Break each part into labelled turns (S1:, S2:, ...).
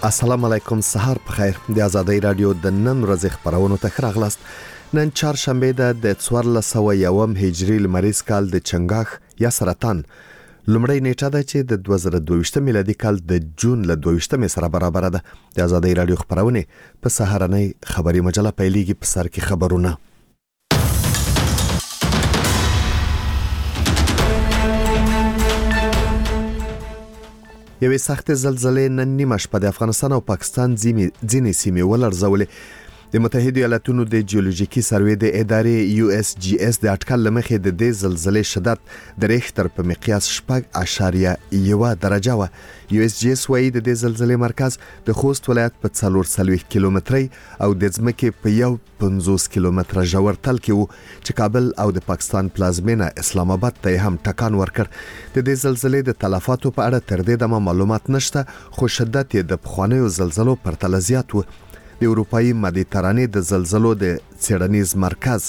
S1: السلام علیکم، سهار په خیر. د آزادۍ رادیو د نن ورځې خبرونو ته راغلاست. نن چهارشنبه ده د 1401 هجری لمریز کال د چنګاښ یا سرطان لومړی نیټه ده چې د 2022 میلادي کال د جون له 22 سره برابر ده. د آزادۍ رادیو خبرونه په سهارنۍ خبري مجله پیلېږي. په سر کې خبرونه. یوې سخت زلزلې نن نیمه شپه د افغانستان او پاکستان ځینې سیمې ولړزولې. د متحده ایالاتونو د جیولوژیکي سروې د ادارې USGS د اټکل لمخې د دې زلزلې شدت د ریختر په مقیاس 6.1 درجه و. USGS وايي د دې زلزلې مرکز د خوست ولایت په 440 کیلومتري او د ځمکې په 50 کیلومتره ژور تل کې وو چې کابل او د پاکستان پلازمینه اسلام آباد ته هم ټکان ورکړ. د دې زلزلې د تلفاتو په اړه تر دې دمه معلومات نشته، خو شدت یې د پخوانیو زلزلو پرتله زیات و. د اروپאי مدیترانې د زلزلو د څېړنیز مرکز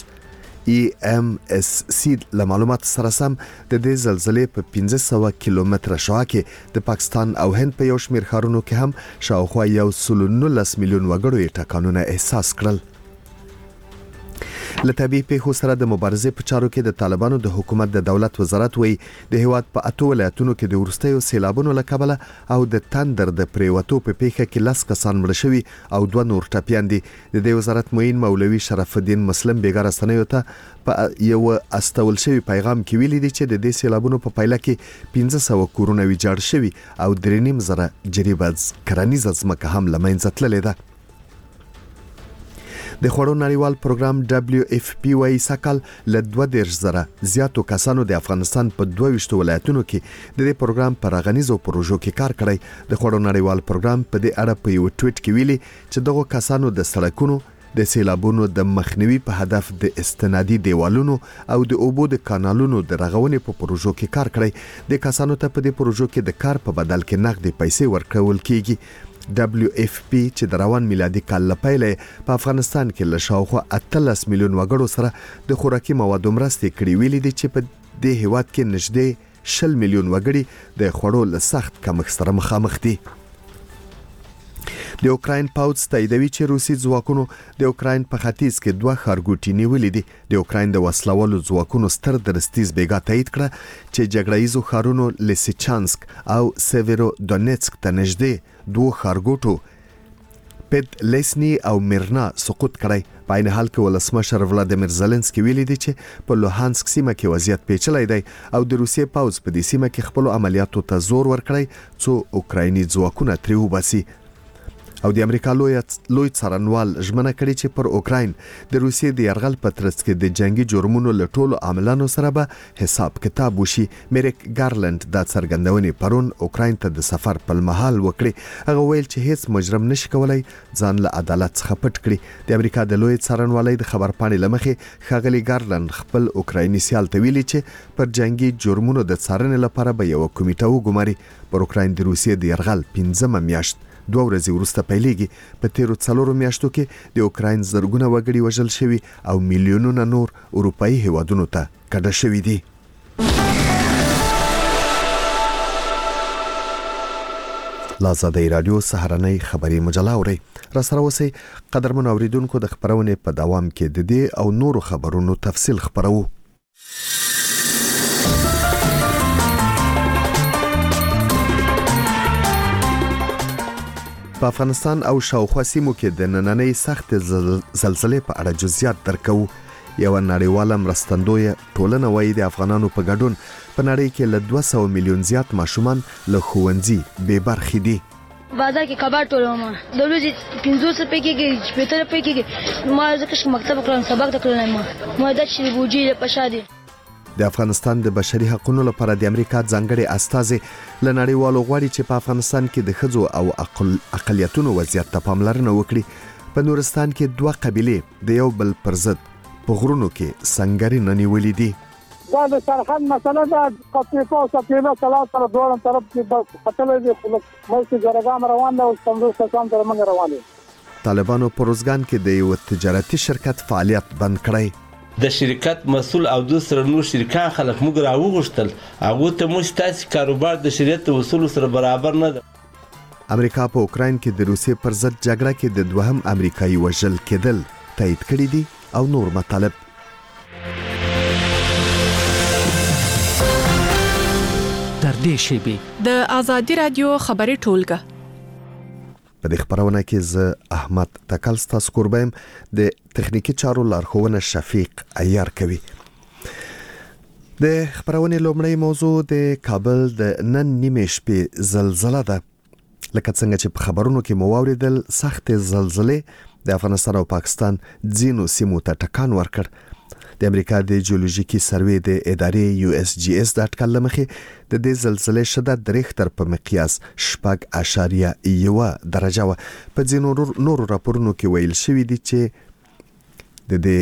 S1: EMSC له معلومات سره سم د دې زلزلې په 1500 کیلومتره شاوخوا کې د پاکستان او هند په یو شمېر ښارونو کې هم شاوخوا 1.19 میلیون وګړو یې ټکانونه احساس کړل. له طبیعي پیښو سره د مبارزې په چارو کې د طالبانو د حکومت د دولت وزارت وایي د هیواد په 8 ولایتونو کې د وروستیو سیلابونو له کبله او د تندر د پریوتو په پیښه کې 10 کسان مړه شوي او 2 نور ټپیان دي. د دې وزارت معین مولوي شرف الدین مسلم بیګا رسنیو ته په یو استول شوی پیغام کې ویلي دي چې د دې سیلابونو په پایله کې 1500 کورونه ویجاړ شوي او 3.5 زره جریبه کرنیزه ځمکه هم له منځه تللې ده. د خوړو نړیوال پروګرام WFP وايي سکهال له 20 زره زیاتو کسانو د افغانستان په 22 ولایتونو کې د دې پروګرام پر غنیزو پروژو کې کار کړی. د خوړو نړیوال پروګرام په دې اړه په یو ټویټ کې ویلي چې دغه کسانو د سړکونو د سیلابونو د مخنیوي په هدف د استنادي دیوالونو او د اوبو د کانالونو د رغونې په پروژو کې کار کړی. د کسانو ته په دې پروژو کې د کار په بدل کې نغدي پیسې ورکول کیږي. WFP چې د روان میلادي کال لپاره په افغانستان کې له شاوخوا 18 میلیون وګړو سره د خوراکي موادو مرستې کړې ویلي دي چې په دې هیواد کې نږدې 10 میلیون وګړي د خوړو له سخت کمښت سره مخامخ دي. د اوکراین پوځ تاییدوي چې روسي ځواکونو د اوکراین په ختیځ کې 2 ښارګوټي نیولې دي. د اوکراین د وسلوالو ځواکونو ستر درستیز بیګا تایید کړه چې جګړه‌ییزو ښارونو لیسیچانسک او سیویرو دونیتسک ته نږدې 2 ښارګوټو پد لیسنی او میرنا سقوط کړی. په عین حال کې ولسمشر ولادیمیر زيلنسکي ویلي دی چې په لوهانسک سیمه کې وضعیت پیچلی دی او د روسیې پوځ په دې سیمه کې خپل عملیاتو ته زور ورکړی څو اوکرایني ځواکونه ترې وباسي. او د امریکا لوی څارنوال ژمنه کړې چې پر اوکراین د روسیې د یرغل په ترڅ کې د جنگي جرمونو له ټولو عاملانو سره به حساب کتاب وشي. میریک ګارلند دا څرګندونې پرون اوکراین ته د سفر په مهال وکړي. هغه ویل چې هیڅ مجرم نشي کولای ځان له عدالت څخه پټ کړي. د امریکا د لوی څارنوالۍ د خبرپاڼې لمخې ښاغلي ګارلند خپل اوکرایني سیال ته ویلي چې پر جنگي جرمونو د څارنې لپاره به یو کمیټه وګماري. پر اوکراین د روسیې د یرغل 15 میاشت 2 ورځې وروسته پیلېږي. په تیرو 4 میاشتو کې د اوکراین زرګونه وګړي وژل شوي او میلیونونه نور اروپאי هیوادونو ته کډه شوي دي. آزادۍ رادیو سهارنۍ خبري مجله اوري. را سره اوسئ قدرمن اوریدونکو. د خبرونه په دوام کې د دې او نورو خبرونو تفصیل خبرو. په افغانستان او شاوخوا سیمو کې د نننۍ سخت زلزلې په اړه جزئیات درکو. یو نړیواله مرستندویه ټولنه وايي د افغانانو په ګډون په نړۍ کې له 200 میلیون زیات ماشومان له ښوونځي بې برخې دي.
S2: بازار کې کباړ ټولوم د ورځې 500 روپۍ کېږي 50 روپۍ کېږي. ما ځکه مکتب کړم سبق د کړم ما د چې بوجي په شادي.
S1: د افغانستان د بشري حقوقو لپاره د امریکا ځانګړي استازي له نړیوالو غواړي چې په افغانستان کې د ښځو او اقلیتونو وضعیت ته پاملرنه وکړي. په نورستان کې 2 قبیلې د یو بل پر ضد په غرونو کې سنگري نیولې دي.
S3: دا د سرحد مسله ده. قطيفه او سپینه سلام سره دوه طرف کې بس خطلې دي. ملک جرګام روان ده او څنګه څنګه تر منځ روان دي.
S1: طالبانو په روزګان کې د یو تجارتي شرکت فعالیت بند کړی.
S4: د شرکت مسول او د سره نور شرکان خلک موږ راوغښتل هغه ته مو ستاسو کاروبار د شریعت اصول سره برابر نه ده.
S1: امریکا په اوکراین کې د روسیې پر ضد جګړه کې د دوهم امریکایي وژل کېدل تایید کړي دي او نور مطالب.
S5: تر دې شیبې
S6: د آزادي رادیو خبري ټولګه
S1: په دې خبرونه کې زه احمد تکل ستاسو قربایم، د تخنیکی چارو لارښوونه شفیق عیار کوي. د خبرونې لومړی موضوع د کابل د نن نیمه شپې زلزلہ ده. لکه څنګه چې په خبرونو کې مو واوریدل، سخت زلزلې د افغانستان او پاکستان ځینو سیمو ته ټکان ورکړ. د امریکا د جیولوژیکي سروې د ادارې USGS د اټکل لمخې د دې زلزلې شدت د ریختر په مقیاس 6.1 درجه و. په ځینو نورو راپورونو کې ویل شوی دی چې د دې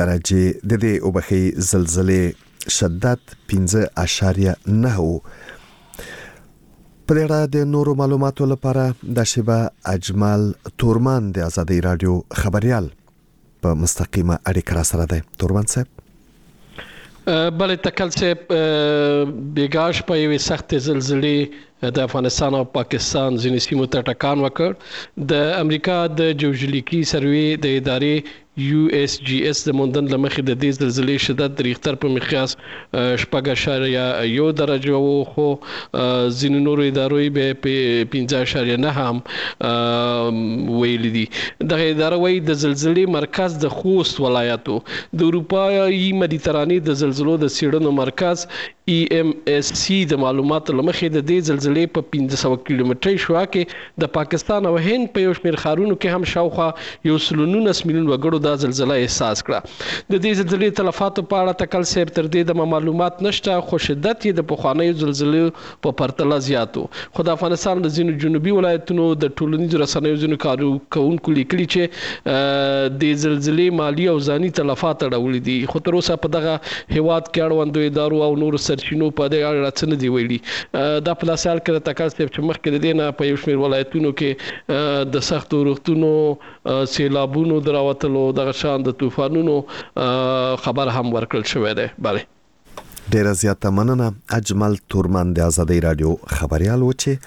S1: وبخي زلزلې شدت 5.9 و. په دې اړه د نورو معلوماتو لپاره د شیبه اجمل تورمان د آزادۍ رادیو خبريال په مستقیمه اړیکه را سره ده. تورمان صاحب.
S7: بله تکل صاحب، بیګاش په یوې سخت زلزلې د افغانستان او پاکستان ځینې سیمو ته ټکان وکړ. د امریکا د جیولوژیکي سروې د ادارې USGS د موندن لمخې د دې زلزلې شدت د ریختر په مقیاس 6.1 درجه وو، خو ځینو نورو ادارو به 5.9 هم ویل دي. دغه اداره وایي د زلزلې مرکز د خوست ولایتو د اروپایي مدیترانې د زلزلو د څېړنو مرکز EMSC د معلوماتو لمخې د دې زلزلې په 1500 کیلومتري شوا کې د پاکستان او هند په یو شمېر ښارونو کې هم شاوخوا 1.19 میلیون وګړو دا زلزلہ احساس کړه. د دې زلزلې تلفاتو په اړه تکل صاحب تر دې د معلومات نشته، خو شدت یې د پخوانیو زلزلې په پرتله زیاتو. خو د افغانستان د ځینو جنوبي ولایتونو د ټولنیزو رسنیو ځینو کارکونکو لیکلي چې د زلزلې مالی او ځاني تلفات اړولي دي، خو تر اوسه په دغه هیواد کې اړوندو ادارو او نورو سرچینو په دې اړه څه نه دی ویلي. دا په داسې حال کې د تکل صاحب چې مخکې د دې نه په یو شمېر ولایتونو کې د سختو روغتونو، سیلابونو د راوتلو، دغه شان د طوفانونو خبر هم ورکړل شوی دی. بله،
S1: ډیره زیاته مننه. اجمل تورمان د آزادۍ رادیو خبريال و چې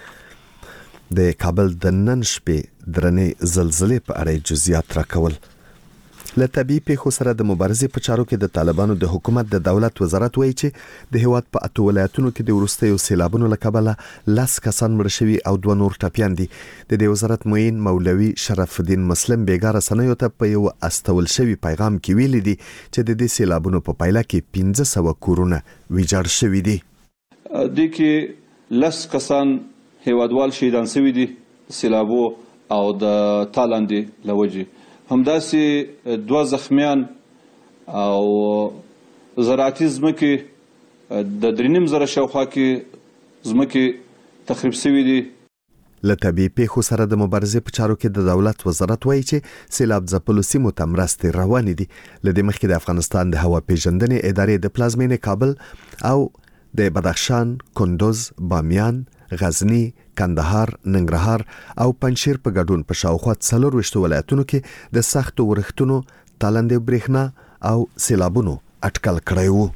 S1: د کابل د نن شپې درنې زلزلې په اړه جزئیات راکول. له طبيعي پیښو سره د مبارزې په چارو کې د طالبانو د حکومت د دولت وزارت وایي چې د هیواد په 8 ولایتونو کې د وروستیو سیلابونو له کبله 10 کسان مړه شوي او 2 نور ټپیان دي. د دې وزارت معین مولوي شرف الدین مسلم بیګا رسنیو ته په یو استول شوی پیغام کې ویل دي چې د دې سیلابونو په پایله کې 1500 کورونه ویجاړ شوي دي.
S8: د کې 10 کسان هیوادوال شهیدان شوي دي سیلابو او د تالاندې لوجه، همداسې 2 زخمیان او زراعتي ځمکې د 3.5 زره شاوخوا کې ځمکې تخریب شوي دي.
S1: له طبيعي پیښو سره د مبارزې په چارو کې د دولت وزارت وایي چې سیلاب ځپلو سیمو ته مرستې روانې دي. له دې مخکې د افغانستان د هوا پیژندنې ادارې د پلازمینې کابل او د بدخشان، کندوز، بامیان، غزنی، کندهار، ننګرهار او پنجشیر په ګډون په شاوخوا 24 ولایتونو کې د سختو ورښتونو، تالندې برېښنا او سیلابونو اټکل کړی وو.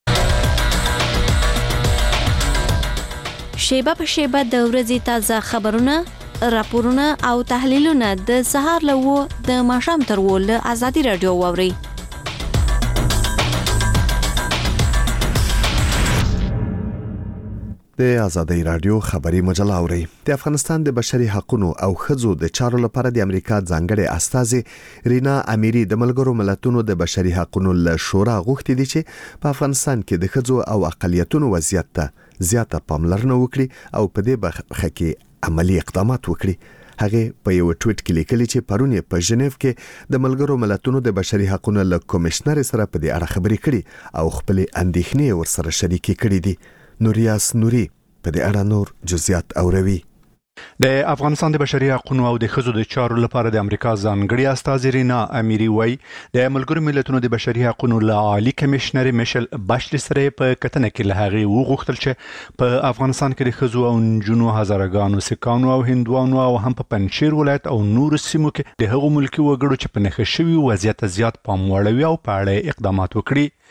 S9: شیبه په شیبه د ورځې تازه خبرونه، راپورونه او تحلیلونه د سهار له 9 د ماښام تر 10 له آزادي رادیو واورئ.
S1: د آزادۍ رادیو خبري مجله اوري. د افغانستان د بشري حقوقو او ښځو د چارو لپاره د امریکا ځانګړې استازي رینا امیری د ملګرو ملتونو د بشري حقوقو له شورا غوښتي دي چې په افغانستان کې د ښځو او اقلیتونو وضعیت ته زیاته پاملرنه وکړي او په دې برخه کې عملی اقدامات وکړي. هغه په یو ټویټ کې لیکلي چې پرون په ژنیف کې د ملګرو ملتونو د بشري حقوقو له کمشنر سره په دې اړه خبرې کړي او خپل اندېښنې ورسره شریکې کړې دي. نوریاس نوري په دې اړه نور جزئیات اوروي.
S10: د افغانستان د بشري حقوقو او د ښځو د چارو لپاره د امریکا ځانګړې استازي رینا امیری وایي د ملګرو ملتونو د بشري حقوقو له عالی کمشنر میشل باشلی سره په کتنه کې له هغه وغوښتل چې په افغانستان کې د ښځو او نجونو هزارګانو سکانو او هندوانو او هم په پنجشیر ولایت او نور سیمو کې د هغو ملکي وګړو چې په نښه شوي وضعیت زیات پام وړوي او په اړه اقدامات وکړي.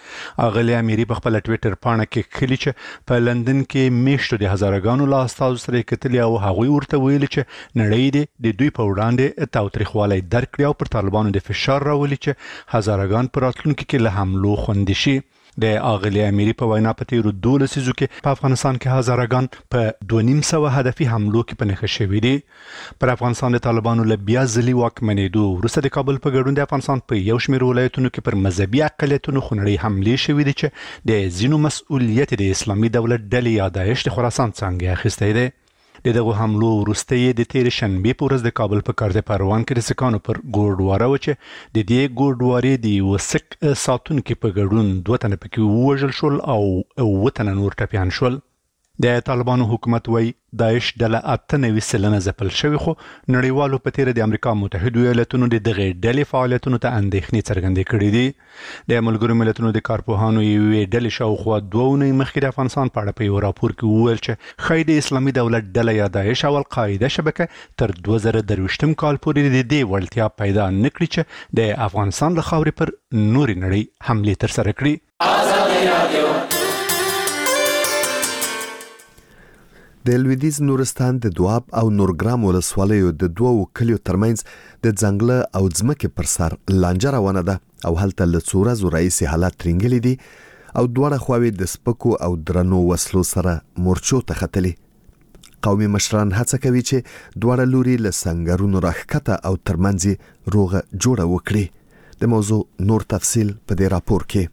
S10: اغلی اميري په خپل ټوئیټر پاڼه کې خلی چې په لندن کې میشتو د هزارګانو لا استاد سره کتل او هغوی ورته ویل چې نړۍ د دوی په وړاندې تاوتریخوالی درکړي او پر طالبانو د فشار راولي چې هزارګان پر راتلونکو کې له حملو خوندي شي. د اغلی اميري په وینا په تیرو 12 لسیزو کې په افغانستان کې هزارګان په 2.5 هدفي حملو کې پنهخه شوي دي. پر افغانستان د طالبانو له بیا ځلي واکمنېدو وروسته د کابل په ګډون د افغانستان په یو شمېر ولایتونو کې پر مذهبي اقلیتونو خونړۍ حملې شوې دي چې د ځینو مسؤلیت د اسلامي دولت ډلې یا داعش د خراسان څنګه اخیستی دی. دغه حملو وروسته د تیر شنبه په ورځ د کابل په کار د پروان کې د سکانو پر ګوردواره و چې د دې ګوردوارې د وسک ساتونکو په ګډون 2 تنه پکې وژل شول او 9 تنه نور ټپيان شول. د طالبانو حکومت وای داعش ډله 98 سلنه ځپل شوی خو نړیوالو په تیر د امریکا متحده ایالاتونو د دغه ډلې فعالیتونو ته اندېښنې څرګندې کړې دي. د ملګرو ملتونو د کارپوهانو یوې ډلې شاوخوا 2 اونۍ مخکې د افغانستان په اړه په یو راپور کې وویل چې ښایي د اسلامي دولت ډله یا داعش او القاعده شبکه تر 2023 کال پورې د دې وړتیا پیدا نکړي چې د افغانستان له خاورې پر نورې نړۍ حملې ترسره کړي.
S1: د لویدیز نورستان د دواب او نورګرام ولسوالیو د دوو کلیو ترمنځ د ځنګله او ځمکې پر سر لانجه روانه ده او هلته له څو ورځو راهیسې حالات ترینګلي دي او دواړه خواوې د سپکو او درنو وسلو سره مورچو ته ختلي. قومي مشران هڅه کوي چې دواړه لوري له سنگرونو راښکته او ترمنځ روغه جوړه وکړي. د موضوع نور تفصیل په دې راپور کې.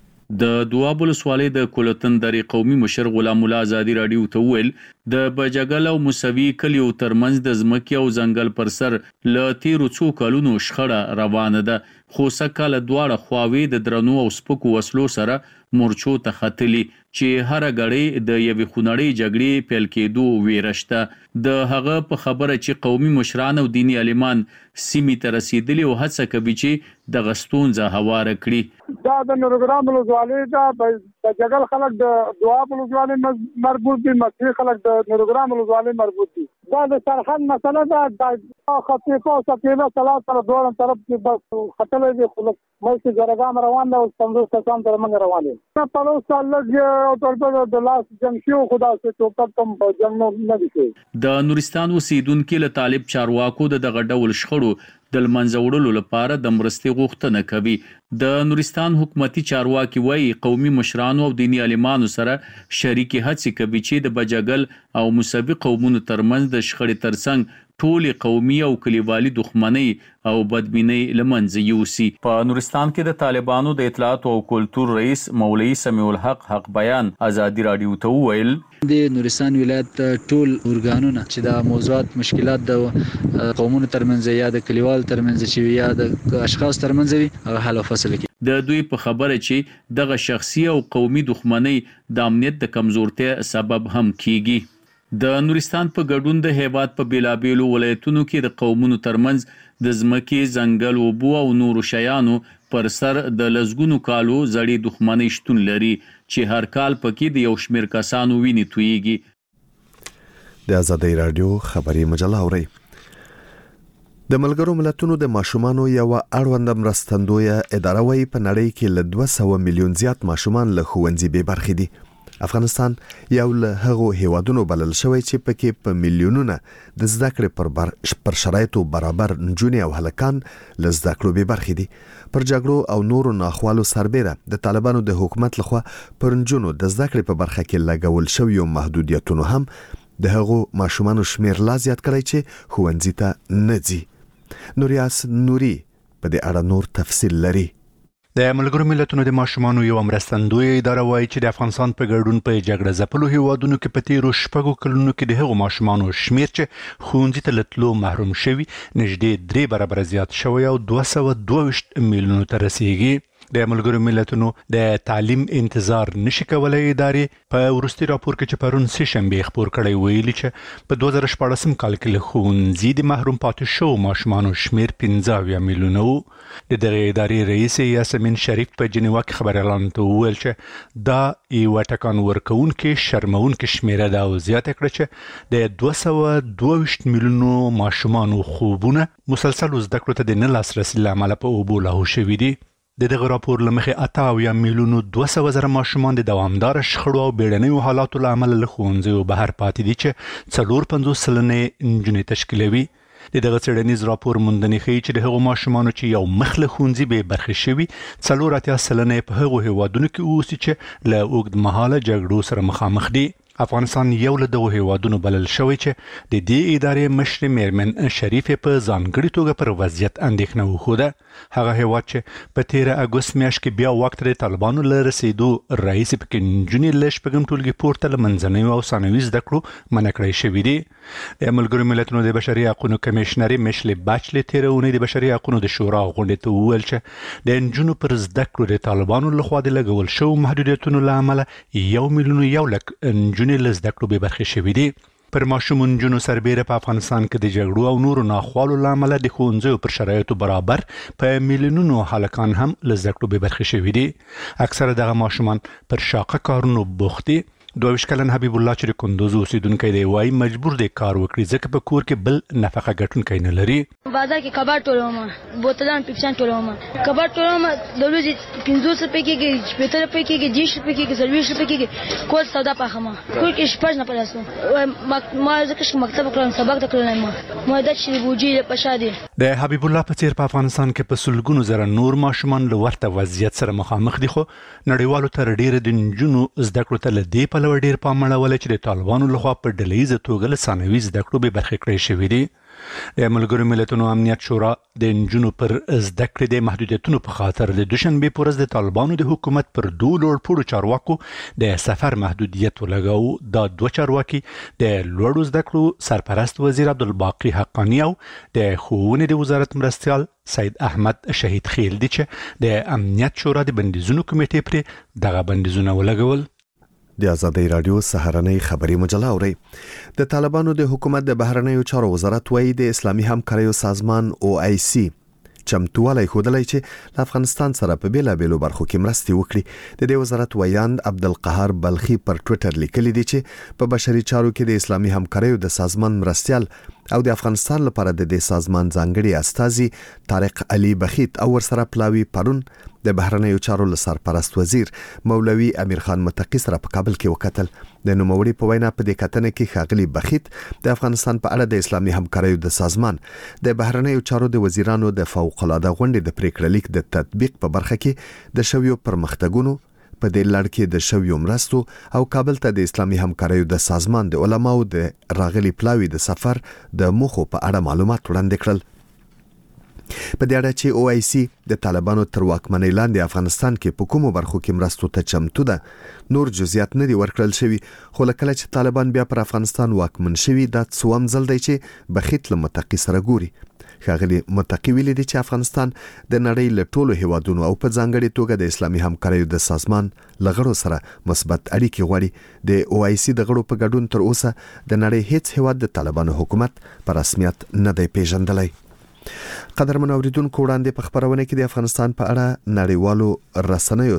S11: د دواب ولسوالۍ د کولتن درې قومي مشر غلام الله ازادي رادیو ته ویل د بجګل او موسوي کلیو ترمنځ د ځمکې او ځنګل پر سر ل تیرو څو کلونو شخړه روانه ده خو سکه دواړه خواوې د درنو او سپکو وسلو سره مورچو ته ختلي چې هر غړي د یوې خونړۍ جګړې پیل کېدو ویرشته. د هغه په خبره چې قومي مشران او دینی عالمان سیمې ته رسیدلي او هڅه کوي چې د غستونځه هواره کړي.
S3: دا د نورګرام ولسوالۍ دا د جګل خلک د دواب ولسوالۍ مربوط دي، مکې خلک د نورګرام ولسوالۍ مربوط دي. دا د سرحد مسله ده. د خطیفه او سفیله سلام سره دوه طرف کې بس خطلې دي خو مې جرګام روان ده او څنګه څنګه تر موږ روان دي. په لو سالګ او تر د لاس جنگ شو خدا سره ټوپک کم جنگ نه دي.
S11: د نورستان اوسیدونکو له طالب چارواکو دغه ډول شخړو د منځوړلو لپاره د مرستې غوښتنه کوي. د نورستان حکومتي چارواکي وایي قومي مشرانو او دینی عالمانو سره شریکي هڅې کوي چې د بجګل او موسوي قومونو ترمنځ د شخړې ترڅنګ ټولي قومي او کلیوالي دښمنۍ او بدبینۍ لمنځه یوسي. په نورستان کې د طالبانو د اطلاعات او کلتور رئیس مولوی سمیع الحق حق بیان ازادي رادیو ته ویل
S12: د نورستان ولایت ټول اورګانونه چې د موضوعات مشکلات د قومونو ترمنځ یا د کلیوال ترمنځ چې یا د اشخاص ترمنځ وي حل او فصل کې
S11: د دوی په خبره چې دغه شخصي او قومي دښمنۍ د امنیت د کمزورتیا سبب هم کیږي. د نورستان په ګډون د هیواد په بیلابیلو ولایتونو کې د قومونو ترمنځ د ځمکې ځنګل اوبو او نورو شیانو پر سر د لزګونو کالو زړې دښمنۍ شتون لري چې هر کال پکې د یو شمېر کسانو وینې تویږي.
S1: د آزادۍ رادیو خبري مجله اوري. د ملګرو ملتونو د ماشومانو یو اړوند مرستندویه اداره وایي په نړۍ کې له 200 میلیون زیات ماشومان له ښوونځي بې برخې دي. افغانستان یو له هغو هیوادونو بلل شوی چې پکې په میلیونونه د زده کړې پر شرایطو برابر نجونې او هلکان له زده کړو بې برخې دي. پر جګړو او نورو ناخوالو سربیره د طالبانو د حکومت لخوا پر نجونو د زده کړې په برخه کې لګول شویو محدودیتونو هم د هغو ماشومانو شمیر لا زیات کړی چې ښوونځي ته نه ځي. نوریاس نوري په دې اړه نور تفصیل لري.
S10: د ملګرو ملتونو د ماشومانو یو مرستندوی اداره وایي چې د افغانستان په ګډون په جګړه ځپلو هیوادونو کې په تیرو 6 کلونو کې د هغو ماشومانو شمیر چې ښوونځي ته له تلو محروم شوي نږدې 3 برابره زیات شوی او 222 میلیونو ته رسیږي. د ملګرو ملتونو د تعلیم انتظار نشي کولای ادارې په ورستي راپور کې چې پرون سه شنبه خبر کړی ویلي چې په 2014 کال کې له ښوونځي د محروم پاتې شو ماشومانو شمیر 15 میلیونه وو. د دغه ادارې رئیس یاسمین شریف په جنیوا کې خبر اعلان ته ویل چې دا یو ټکان ورکوونکې شرموونکې شمیره ده او زیاته کړه چې د 222 میلیونو ماشومانو خوبونه مسلسل زده کړو ته د نه لاسرسي له امله په اوبو لاهو شوي دي. د دغه راپور لمخې 88 میلیونو 200 زره ماشومان د دوامدار شخړو او بیړنیو حالاتو له امله له ښوونځیو بهر پاتې دي چې 54 سلنه نجونې تشکیلوي. د دغه څېړنیز راپور موندنې ښیي چې د هغو ماشومانو چې یو مخ له ښوونځي بې برخې شوي 84 سلنه په هغو هیوادونو کې اوسي چې له اوږدمهاله جګړو سره مخامخ دي. افغانستان یو له دغو هیوادونو بلل شوی چې د دې ادارې مشر میرمن شریفې په ځانګړې توګه پر وضعیت اندېښنه وښوده. هغه هیواد چې په 13 اګوست میاشت کې بیا واک ته د طالبانو له رسېدو راهیسې پکې نجونې له شپږم ټولګي پورته له منځنیو او ثانوي زده کړو منع کړی شوي دي. د ملګرو ملتونو د بشري حقونو کمیشنري میشل باچلې تېره اونۍ د بشري حقونو د شورا غونډې ته وویل چې د نجونو پر زده کړو د طالبانو لخوا د لګول شوو محدودیتونو له امله 1,100,000 له زده کړو بې برخې شوي دي. پر ماشومو نجونو سربیره په افغانستان کې د جګړو او نورو ناخوالو له امله د ښوونځیو پر شرایطو برابر په میلیونونو هلکان هم له زده کړو بې برخې شوي دي. اکثره دغه ماشومان پر شاقه کارونو بوخت دي. 22 کلن حبیب الله چې د کندوز اوسیدونکی دی وایي مجبور دی کار وکړي ځکه په کور کې بل نفقه ګټونکی نه لري.
S2: بازار کې کباب ټولوم، بوتلان پیپسان ټولوم. کباب ټولوم د ورځې 50 روپۍ کېږي، 70 روپۍ کېږي، 10 روپۍ کېږي، 40 روپۍ کېږي. کور سودا پاخمه کور کې شپږ نه پلاسو ما ځکه چې مکتب کړم سبق د کړم ما د چې بوجي له پښادي. د
S10: حبیب الله په څیر په افغانستان کې په سلګونو زره نور ماشومان له ورته وضعیت سره مخامخ دي، خو نړیوالو تر ډیره د نجونو زده کړو ته له دې پلوه ډیر پام اړولی چې د طالبانو لخوا په ډلهییزه توګه له ثانوي زده کړو بې برخې کړی شوي دي. د ملګرو ملتونو امنیت شورا د نجونو پر زده کړې د محدودیتونو په خاطر د دوشنبې په ورځ د طالبانو د حکومت پر 2 لوړپوړو چارواکو د سفر محدودیت ولګاوه. دا 2 چارواکي د لوړو زده کړو سرپرست وزیر عبدالباقي حقانی او د ښوونې د وزارت مرستیال سید احمد شهید خیل دي چې د امنیت شورا د بندیزونو کمیټې پرې دغه بندیزونه ولګول.
S1: د آزادۍ رادیو سهارنۍ خبري مجله اوري. د طالبانو د حکومت د بهرنیو چارو وزارت وایي د اسلامي همکاریو سازمان OIC چمتووالی ښودلی چې له افغانستان سره په بیلابیلو برخو کې مرستې وکړي. د دې وزارت ویاند عبدالقهار بلخي پر ټویټر لیکلي دي چې په بشري چارو کې د اسلامي همکاریو د سازمان مرستیال او د افغانستان لپاره د دې سازمان ځانګړي استازي طارق علي بخیت او ورسره پلاوي پرون د بهرنیو چارو له سرپرست وزیر مولوي امیر خان متقي سره په کابل کې وکتل. د نوموړي په وینا په دې کتنه کې ښاغلي بخیت د افغانستان په اړه د اسلامي همکاریو د سازمان د بهرنیو چارو د وزیرانو د فوق‌العاده غونډې د پریکړه لیک د تطبیق په برخه کې د شویو پرمختګونو په دې لړ کې د شویو مرستو او کابل ته د اسلامي همکاریو د سازمان د علماو د راغلي پلاوي د سفر د موخو په اړه معلومات وړاندې کړل. په دې اړه چې OIC د طالبانو تر واکمنۍ لاندې افغانستان کې په کومو برخو کې مرستو ته چمتو ده نور جزئیات نه دي ورکړل شوي، خو کله چې طالبان بیا پر افغانستان واکمن شوي دا څوم ځل دی چې بخیت له متقي سره ګوري. ښاغلي متقي ویلي دي چې افغانستان د نړۍ له ټولو هیوادونو او په ځانګړې توګه د اسلامي همکاریو د سازمان له غړو سره مثبت اړیکې غواړي. د OIC د غړو په ګډون تر اوسه د نړۍ هیڅ هیواد د طالبانو حکومت په رسمیت نه دی پیژندلی. قدرمن اوریدونکو وړاندې په خبرونه کې د افغانستان په اړه نړیوالو رسنیو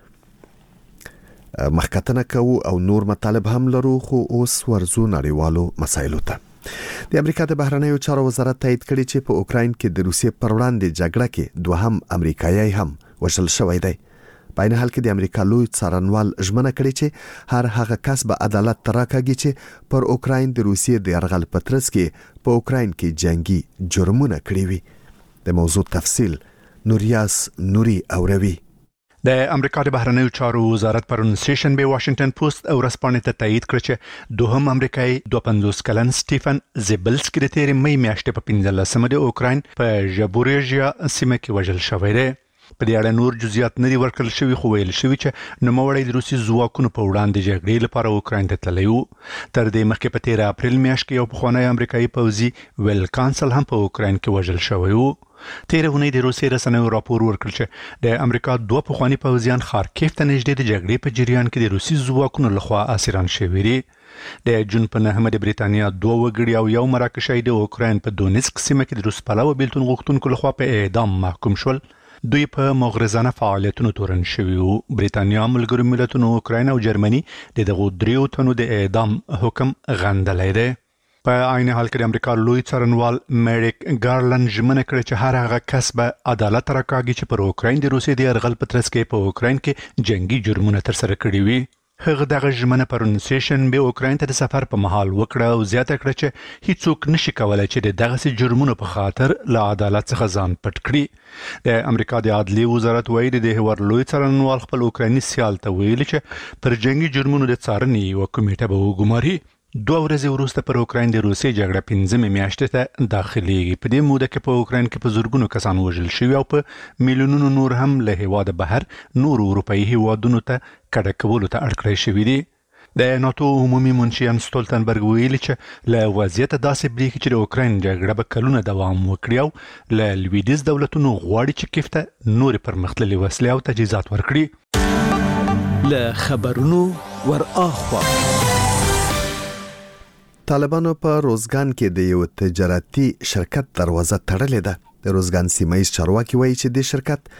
S1: ته مخکتنه کوو او نور مطالب هم لرو، خو اوس ورزو نړیوالو مسایلو ته. د امریکا د بهرنیو چارو وزارت تایید کړي چې په اوکراین کې د روسیې پر وړاندې جګړه کې دوهم امریکایي هم وژل شوی دی. په عین حال کې د امریکا لوی څارنوال ژمنه کړې چې هر هغه کس به عدالت ته راکاږي چې پر اوکراین د روسیې د یرغل په ترڅ کې په اوکراین کې جنگي جرمونه کړي وي. د موضوع تفصیل نوریاس نوري اوروي.
S10: د امریکا د بهرنیو چارو وزارت پرون سټیشن به واشنگټن پوسټ او رسپانې ته تایید کړ چې دوهم امریکایي 52 کلن سټیفن زیبلسکي د تیرې مې میاشتې په 15مه د اوکراین په ژبورژیا سیمه کې وژل شوی دی. په دې اړه نور جزئیات نه دي ورکړل شوي، خو ویل شوي چې نوموړی د روسي ځواکونو په وړاندې جګړې لپاره اوکراین ته تللی و. تر دې مخکې په 13 اپریل میاشت کې یو پخوانی امریکایي پوځي ویل کانسل هم په اوکراین کې وژل شوی و. تیره اونۍ د روسي رسنیو راپور ورکړ چې د امریکا 2 پخوانی پوځیان خارکیف ته نږدې د جګړې په جریان کې د روسي ځواکونو لخوا اسیران شوي دي. د جون په 9 د بریتانیا 2 وګړي او یو مراکشي د اوکراین په دونیسک سیمه کې د روس پلوه بیلتون غوښتونکو لخوا په اعدام محکوم شول. دوی په مغرضانه فعالیتونو تورن شوي وو. بریتانیا، ملګرو ملتونو، اوکراین او جرمني د دغو 3 تنو د اعدام حکم غندلی دی. په عین حال کې د امریکا لوی څارنوال میریک ګارلند ژمنه کړې چې هر هغه کس به عدالت راکاږي چې پر اوکراین د روسیې د یرغل په ترڅ کې په اوکراین کې جنگي جرمونه ترسره کړي وي. هغه دغه ژمنه پرون سیشن به اوکراین ته د سفر په مهال وکړه او زیاته کړه چې هیڅوک نشي کولای چې دغه جرمونو په خاطر له عدالت څخه ځان پټ کړي. د امریکا د عدلي وزارت وایي د هیواد لوی څارنوال خپل اوکرایني سیال ته ویلي چې پر جنگي جرمونو د څارنې یوه کمیټه به وګماري. 2 ورځې وروسته پر اوکراین د روسیې جګړه 15 میاشتې ته داخليږي. په دې موده کې په اوکراین کې په زورګونو کسان وژل شوي او په میلیونونو نور هم له هیواده بهر نور اروپایي هیوادونو ته کډه کولو ته اړ کړی شوي دي. د ناتو عمومي منشي یانس ستولتنبرګ ویلي چې له وضعیت داسې بریښي چې د اوکراین جګړه به کلونه دوام وکړي او له لویدیځ دولتونو غواړي چې کیف ته نور پرمختللي وسلې او تجهیزات ورکړي.
S5: له خبرونو ور اخوا
S1: طالبانو په روزګان کې د یو تجارتي شرکت دروازه تړلې ده. د روزګان سیمایي چارواکي وایي چې د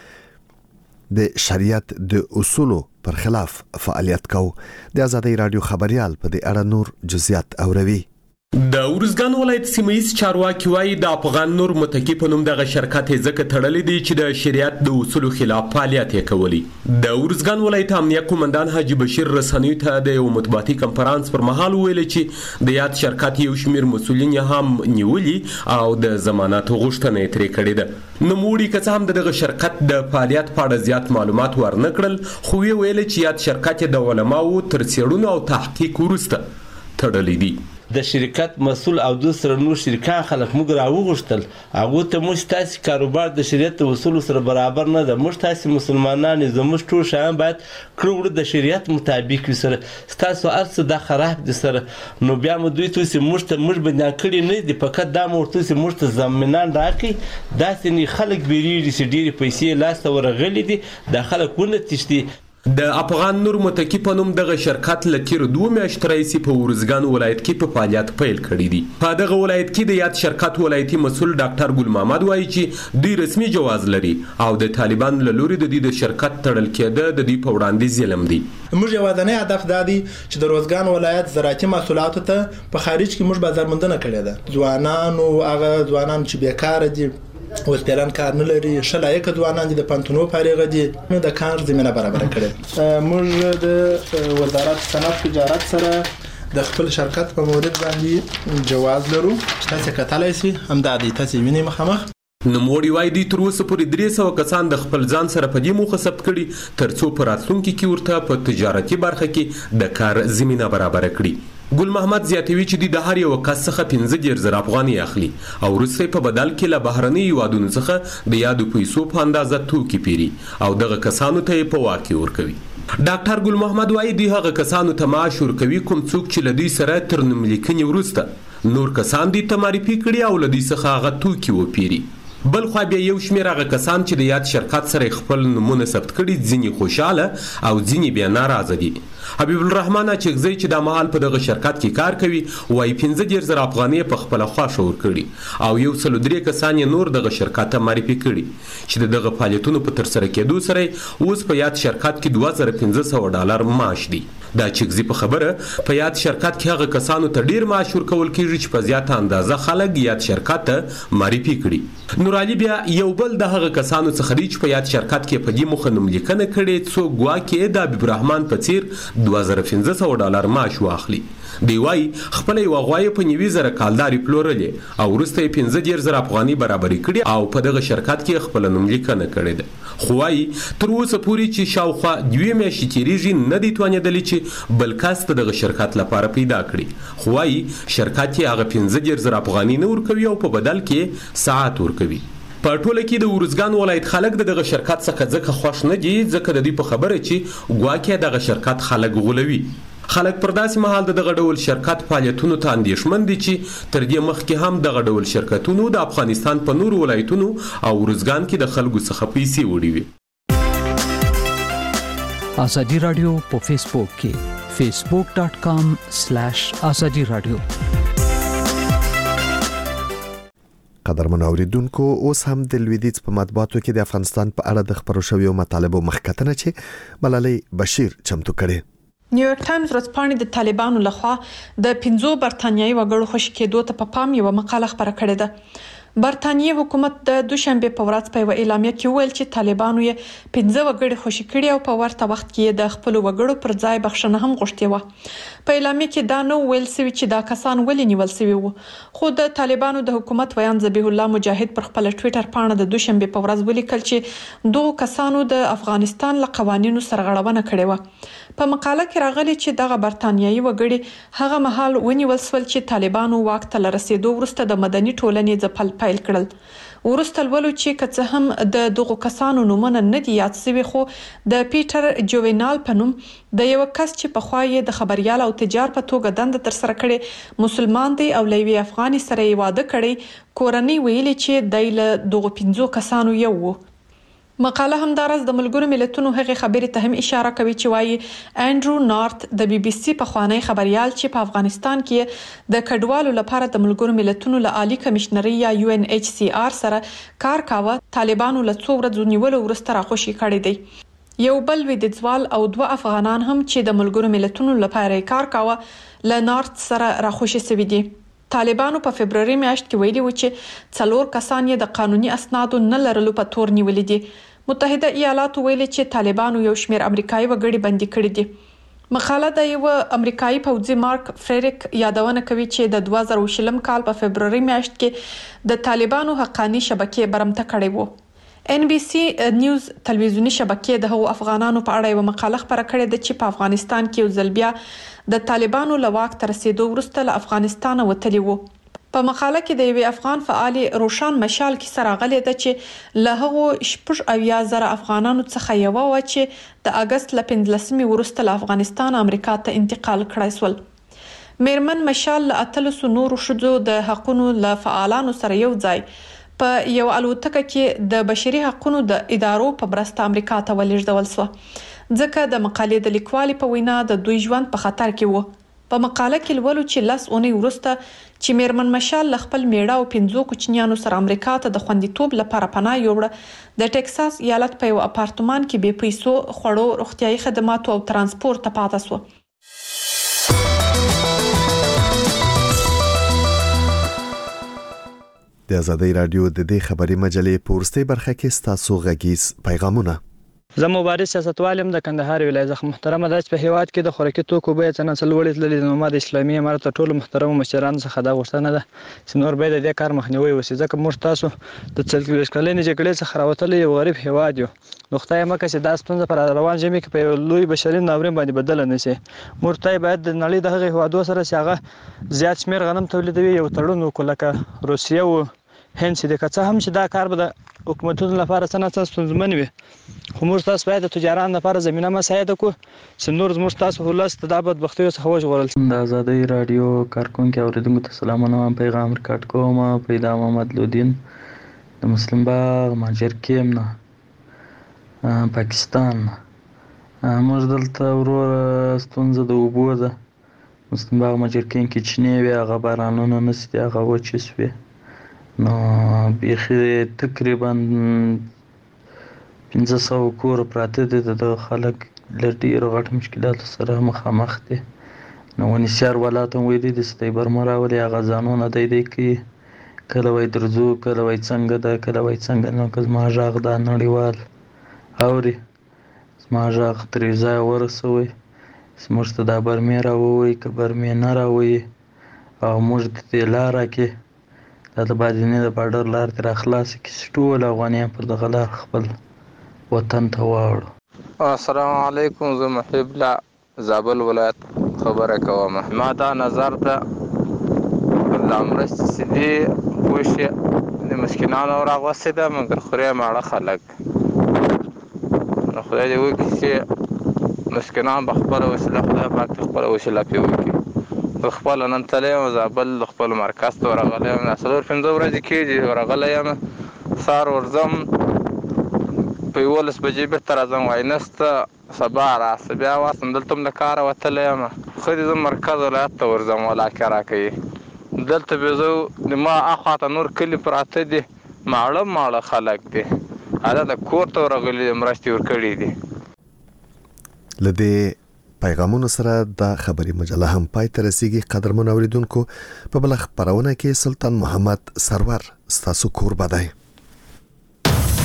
S1: شرکت د شریعت د اصولو پر خلاف فعالیت کوي. د آزادۍ رادیو خبريال په دې اړه نور جزئیات اوروي.
S13: د ورزګان ولایت سیمایي چارواکي وایي د افغان نور متکی په نوم دغه شرکت ځکه تړلې دي چې د شریعت د اصولو خلاف فعالیت کوي. د ورزګان ولایت امنیه قومندان حاجی بشیر رسنیو ته د یو مطبوعاتي کنفرانس پر مهال ویل چې د یاد شرکت یو شمیر مسؤلین هم نیولي او د ضمانت غوښتنه یې ترې کړې ده. نوموړي که څه هم دغه شرکت د فعالیت په اړه زیات معلومات ورنکړل، خو ویل چې یاد شرکت د علماو تر څېړنو او تحقیق وروسته تړلې دي.
S4: د شرکت مسول او د سره نور شرکان خلک موږ راوغښتل هغه ته موږ تاسو کاروبار د شریعت اصول سره برابر نه ده. موږ تاسو مسلمانان زموږ ټول شان باید کړو د شریعت مطابق وسره تاسو ارڅ د خراب دي سره نو بیا مو دوی تاسو موږ باندې کړی نه دي فقط دا مرته موږ ته ضمانان راکې داسې نه خلک بیریږي چې ډېری پیسې لاس ته ورغلي دي د خلکونه تشتي.
S13: د افغان نور متکی په نوم دغه شرکت لکیر 2 میاشتې راځي په ورزګان ولایت کې په فعالیت پیل کړی دی. په دغه ولایت کې د یاد شرکت ولایتي مسؤل ډاکټر ګل محمد وایي چې دوی رسمي جواز لري او د طالبان له لوري د دې د شرکت تړل کېده د دې په وړاندې ظلم دی.
S14: موږ یوازینی هدف دا دی چې د روزګان ولایت زراعتي محصولاتو ته په خارج کې موږ بازارموندنه کړې ده. ځوانانو هغه ځوانان چې بیکاره دي اوس پلان کار نه لري، شلایق ځوانان دي د پانتونو فارغ دي، نو د کار زمينه برابر کړي. موږ د وزارت صنعت تجارت سره د خپل شرکت په مورد باندې جواز لرو چې تاسو کتلای شئ هم د دې تاسو ویني مخامخ.
S13: نوموړي وایي د تر اوسه پورې 300 کسان د خپل ځان سره په دې موخه ثبت کړي ترڅو په راتلونکي کې ورته په تجارتي برخه کې د کار زمينه برابر کړي. ګل محمد زیاتوي چې د هر یو کس څخه 15,000 افغانۍ اخلي او وروسته په بدل کې له بهرني هیوادونو څخه د یادو پیسو په اندازه توکي پیري او دغه کسانو ته په واقع ورکوي. ډاکټر ګل محمد وایي د هغه کسانو ته معاش ورکوي کوم څوک چې له دې سره تر نوملیکنې وروسته نور کسان دې ته معرفي کړي او له دې څخه هغه توکي وپیري. بل خو بیا یو شمیر هغه کسان چې د یاد شرکت سره خپل نمونه ثبت کړي ځینې خوشاله او ځینې بیا ناراضه دي. حبیب الرحمن چغزی چې د مهال په دغه شرکت کې کار کوي وایي 15,000 افغانۍ په خپل خواشه ورکړي او یو څلو درې کسان نور دغه شرکت ته معرفي کړي چې دغه فعالیتونو په تر سره کېدو سره اوس په یاد شرکت کې $2,500 معاش دی. دا چغزی په خبره په یاد شرکت کې هغه کسانو ته ډیر معاش ورکول کیږي چې په زیاته اندازه خلک یاد شرکت ته معرفي کړي. نور علي بیا یو بل د هغه کسانو څخه دی چې په یاد شرکت کې په دې مخه نوملیکنه کړي څو ګواکې د حبیب الرحمن په څیر $2,500 معاش واخلي. دی وایي خپل یو غوایه په 90,000 کالداري پلورلې او وروسته 15,000 افغانۍ برابري کړي او په دغه شرکت کې خپل نوملیکنه کړې ده. خو وایي تر اوسه پورې چې شاوخوا 2 میاشتې تیریږي نه دي توانېدلی چې بل کس ته دغه شرکت لپاره پیدا کړي. خو وایي شرکت یې هغه 15,000 افغانۍ نه ورکوي او په بدل کې ساعت ورکوي. په ټوله کې د ورزګان ولایت خلک دغه شرکت څخه ځکه خوښ نه دي ځکه د دې په خبره چې ګواکې دغه شرکت خلک غولوي. خلک پر داسې مهال دغه ډول شرکت فعالیتونو ته اندېښمن دي چې تر دې مخکې هم دغه ډول شرکتونو د افغانستان په نورو ولایتونو او ورزګان کې د خلکو څخه پیسې وړي وي.
S5: آزادي رادیو په فیسبوک کې facebook.com/azadi radio.
S1: قدرمن اوریدونکو اوس هم د لویدیځ په مطبوعاتو کې د افغانستان په اړه د خبرو شویو مطالبو مخکتنه چې ملالۍ بشیر چمتو کړي.
S6: نیویورک ټایمز ورځپاڼې د طالبانو لخوا د 15 برتانیایي وګړو خوشي کېدو ته په پام یو مقاله خبره کړې ده. برتانیې حکومت د دوشنبه په ورځ په یو اعلامیه کې ویل چې طالبانو یې 15 وګړي خوشي کړي او په ورته وخت کې د خپل وګړو پر ځای بخښنه هم غوښتې و. په اعلامیه کې دا نو ویل شوی چې دا کسان ولې نیول شوي وو، خو د طالبانو د حکومت ویان ذبیح الله مجاهد پر خپل ټوئیټر پاڼه د دوشنبه په ورځ ولیکل چې دوه کسانو د افغانستان له قوانینو سرغړونه کړې و. په مقاله کې راغلي چې دغه برتانیایي وګړي هغه مهال ونیول شول چې طالبانو واک ته رسیدو وروسته د مدني ټولنې ځپل پیل کړل. ورسته ولو چې که هم د دغو کسانو نومونه نه دي یاد شوي، خو د پیټر جوینال په نوم د یو کس چې په خوا یې د خبريال او تجار په توګه دنده تر سره کړي مسلمان دی او لوی افغاني سره یې واده کړي، کورنۍ ویلي چې د له دغو 15 کسانو یو وو. مقاله همدارس د ملګرو ملتونو هغه خبرې ته هم اشاره کوي چې وايي انډرو نارت د بي بي سي په خوانی خبريال چې په افغانستان کې د کډوالو لپاره د ملګرو ملتونو له عالی کمشنري یا UNHCR سره کار کاوه، طالبانو له څو ورځې نیولو وروسته راخوشي کړي دي. یو بل ویدځوال او 2 افغانان هم چې د ملګرو ملتونو لپاره کار کاوه له نارت سره راخوشي شوي دي. طالبانو په فبرवरी میاشت کې ویلي و چې 4 کسان یې د قانوني اسنادو نه لرلو په تور نیولې دي. متحده ایالاتو ویلي چې طالبانو یو شمېر امریکایي وګړي بندي کړي دي. مقاله د یو امریکایي پوځي مارک فریریک یادونه کوي چې د 2020 کال په فبرवरी میاشت کې د طالبانو حقانی شبکې برمته کړې وو. NBC نیوز تلویزیونی شبکې د هغو افغانانو په اړه یو مقاله خبره کړې ده چې په افغانستان کې یو ځل بیا د طالبانو له واک ته رسیدو وروسته له افغانستانه وتلي وو. په مقاله کې د یوې افغان فعال روشان مشال کې راغلي ده چې له هغو 80,000 افغانانو څخه یو و چې د اگست ل 15 وروسته له افغانستان امریکا ته انتقال کړای شول. میرمن مشال له 300 نورو شذو د حقوقو له فعالانو سره یو ځای په یو الوتکه کې د بشري حقوقو د ادارو په برسته امریکا ته ولېږدول شو، ځکه د مقالې د لیکوالې په وینا د دوی ژوند په خطر کې وو. په مقاله کې لولو چې 10 اونۍ وروسته چې میرمن مشال له خپل میړه او 15 کوچنیانو سره امریکا ته د خوندیتوب لپاره پناه یووړه، د ټکساس ایالت په یو اپارتمان کې بې پیسو خوړو، روغتیايي خدماتو او ترانسپورت ته پاتې شو.
S1: د آزادۍ رادیو د دې خبري مجلې په ورستۍ برخه کې ستاسو غږیز پیغامونه.
S15: زه مبارز سیاستوال یم د کندهار ولایت څخه. محترمه ده چې په هیواد کې د خوراکي توکو بیه څنګه څلوړې تللې د نوماد اسلامي امارت ټولو محترمو مشرانو څخه دا غوښتنه ده چې نور باید د دې کار مخنیوي وشي، ځکه موږ تاسو د 40 کلنې جګړې څخه راوتلي یو غریب هیواد یو. نو خدای مکه چې دا ستونزه پر روان ژمي کې په لوی بشري ناورین باندې بدل نه شي. موږ ته باید د نړۍ د هغه هیوادو سره چې هغه زیات شمیر غنم تولیدوي یو تړون وکړو لکه روسیه او هند چې د کڅه هم چې دا کار به د حکومتونو لپاره څنګه ستونزمن وي، خو موږ تاسو باید د تجاران لپاره زمينه مساعده کو چې نور موږ تاسو ولست د بدبختیو څخه وژغورل.
S16: د آزادۍ رادیو کارکونکو اوریدونکو ته سلامونه، پیغام ریکارډ کوم. پیدا محمد لودین د مسلم باغ ماجر کېم نه پاکستان. موږ دلته ورور ستونزه د اوبو ده. مسلم باغ ماجر کېم کې چنې وي، هغه بارانونه نشته، هغه وچې شوي، نو بیخي تقریبا 500 کور پراته دي، د خلک له ډېرو غټ مشکلاتو سره مخامخ دي. نو ونیسیار ولایت هم ویلي دي چې برمه راولي، هغه ځانونه دی کوي، کله وایي درځو، کله وایي څنګه ده، کله وایي څنګه نه. که زما غږ دا نړیوال اوري، زما غږ ترې ځایه ورسوئ چې موږ ته دا برمې راووایي، که برمې نه راووایي او موږ د دې لاره کې دا د بادینې د باډر لار تر خلاص کې ټول افغانان پر دغه لار خپل وطن ته واړو.
S17: السلام علیکم، زه محب الله زابل ولایت خبره کوم. ما دا نظر ته لامرست سدي وشي د مسکینانو راغوسته ده، مګر خوري ماړه خلک نو خدای دې وکړي چې مسکینان به خپل وسیله خدای پاک خپل وسیله پیوي. خپل نن تلم زابل خپل مرکز ته ورغلم، 4-5 ورځې کېږي ورغلی یم. سهار ورځم په 11 بجې بېرته راځم، وایي نسته سبا راسه. بیا واسم دلته هم له کاره وتلی یم، ښه دي زه مرکز ولایت ته ورځم، ولاکې راکوي. دلته بیا زه ما اخواته نور کلي پراته دي، ماړه خلک دي، هغه د کور ته ورغلي مرستې ورکړي دي.
S1: له دې پیغامونو سره د خبري مجله هم پای ته رسیږي. قدرمن اوریدونکو، په بل خبرونه کې سلطان محمد سرور ستاسو کور بدای.